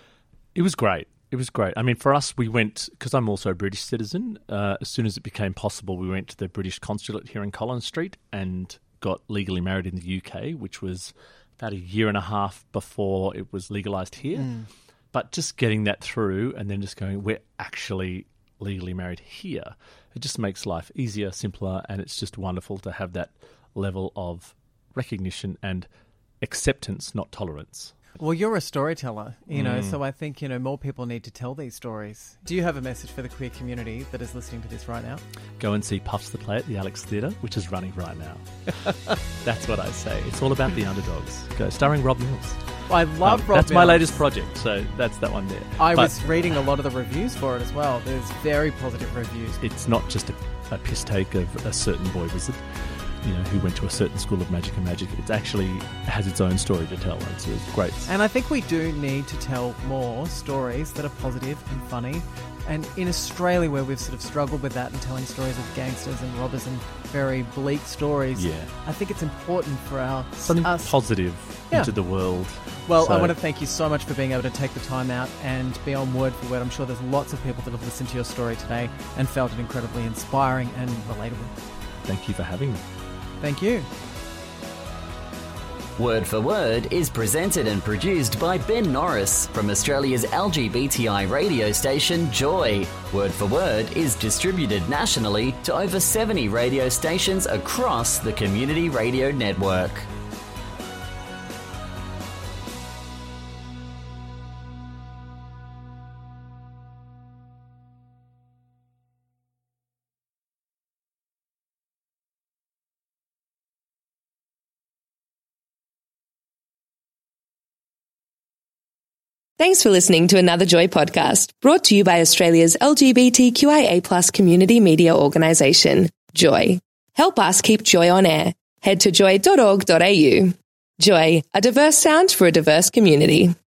It was great. It was great. I mean, for us, we went, because I'm also a British citizen, uh, as soon as it became possible, we went to the British consulate here in Collins Street and got legally married in the U K, which was about a year and a half before it was legalised here. Mm. But just getting that through and then just going, we're actually legally married here, it just makes life easier, simpler, and it's just wonderful to have that level of recognition and acceptance, not tolerance. Well, you're a storyteller, you know, mm. so I think, you know, more people need to tell these stories. Do you have a message for the queer community that is listening to this right now? Go and see Puffs the Play at the Alex Theatre, which is running right now. That's what I say. It's all about the underdogs. Go, starring Rob Mills. I love Um, Rob that's my Mills. latest project, so that's that one there. I But was reading a lot of the reviews for it as well. There's very positive reviews. it's not just a, a piss take of a certain boy wizard, you know, who went to a certain school of magic and magic. It actually has its own story to tell, and so it's great. And I think we do need to tell more stories that are positive and funny. And in Australia, where we've sort of struggled with that and telling stories of gangsters and robbers and very bleak stories, Yeah. I think it's important for our Something us. positive Yeah. into the world. Well, So- I want to thank you so much for being able to take the time out and be on Word for Word. I'm sure there's lots of people that have listened to your story today and felt it incredibly inspiring and relatable. Thank you for having me. Thank you. Word for Word is presented and produced by Ben Norris from Australia's L G B T I radio station Joy. Word for Word is distributed nationally to over seventy radio stations across the Community Radio Network. Thanks for listening to another Joy podcast, brought to you by Australia's L G B T Q I A plus community media organisation, Joy. Help us keep Joy on air. Head to joy dot org dot a u. Joy, a diverse sound for a diverse community.